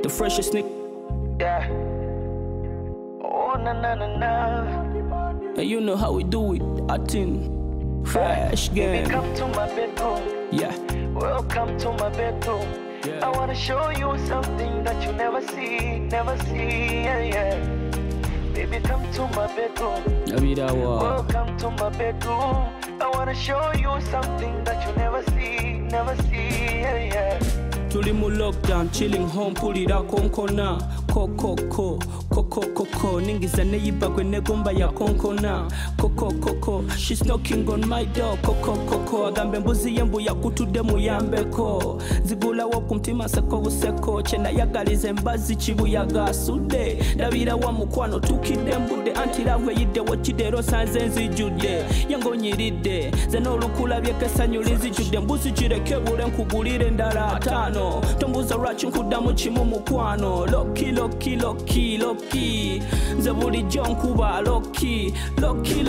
the freshest nigga. Yeah. Oh, na na na na. And you know how we do it, I think. Fresh game. Baby, come to my bedroom. Yeah. Welcome to my bedroom. Yeah. I wanna show you something that you never see, yeah, yeah. Baby, come to my bedroom. Welcome to my bedroom. I wanna show you something that you never see, yeah, yeah. Tuli mu lockdown, chilling home, pulira konkona. Koko, ningiza neyiba kwe negomba ya konkona. Koko, she's knocking on my door. Koko, agambe mbuzi yembu ya kutude muyambeko. Zigula wo kumtima seko buseko. Chena yagalize mbazi chibu yaga sude. Dabira wa mukwano tukide mbude. Antilawe yide wachidero sanze nzijude. Yango nyiride, zeno lukula byekesa nyulizi jude. Mbuzi jireke bule nkugulire ndala atano. Tombuza rachi nkudamu chimu mukwano. Loki Nze bulijjo nkuba loki. Baby,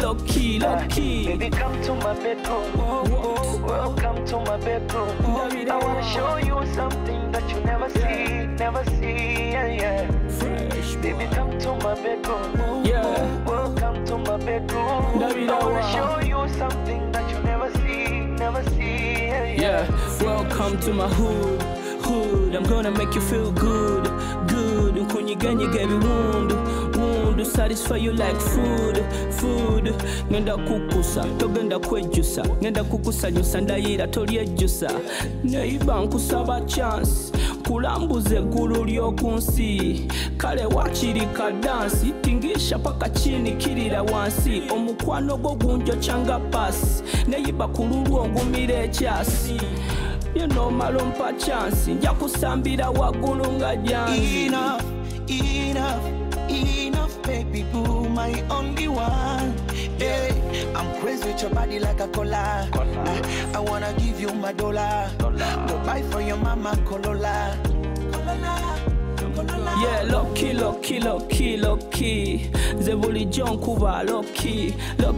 come to my bedroom. Welcome to my bedroom. I wanna show you something that you never see, yeah, yeah. Fresh, baby, come to my bedroom. Yeah. Welcome to my bedroom. I wanna show you something that you never see, yeah. Welcome to my hood. I'm gonna make you feel good. Nkunyiganye gebi wundu. Satisfy you like food. Ngenda kukusa, togenda kwejusa. Ngenda kukusanyusa ndayira tolyejusa. Neiba nkusaba chance. Kulambuze gulu lyokunsi. Kale wakirika dansi. Tingisha paka chini kirira wansi. Omukwano gwo gunjo changa pasi. Neiba kululu ongumire ekyasi. You know malompa chance. Nja kusambira wagulu nga jansi. Enough, baby boo, my only one. Hey, I'm crazy with your body like a cola. I wanna give you my dollar. Go buy for your mama Corolla. Yeah, loki. Nze bulijjo nkuba loki.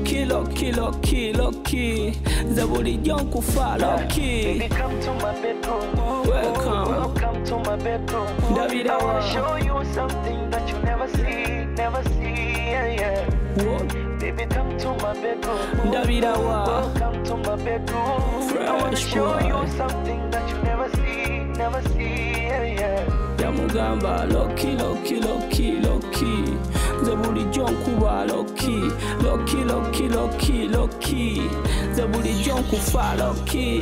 Nze bulijjo nkufa loki. Baby, come to my bedroom. Welcome to my bedroom. Ndabira I wanna show you something that you never see, yeah. What? Baby, come to my bedroom. Ndabira Welcome to my bedroom. I wanna show you something that you never see, yeah. Yamugamba loki. Nze bulijjo nkuba loki. Nze bulijjo nkufa loki.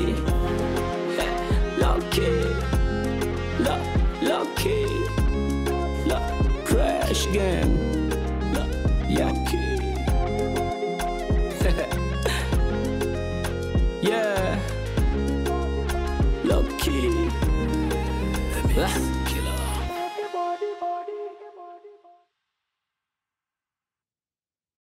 Fresh game. Yeah. Loki.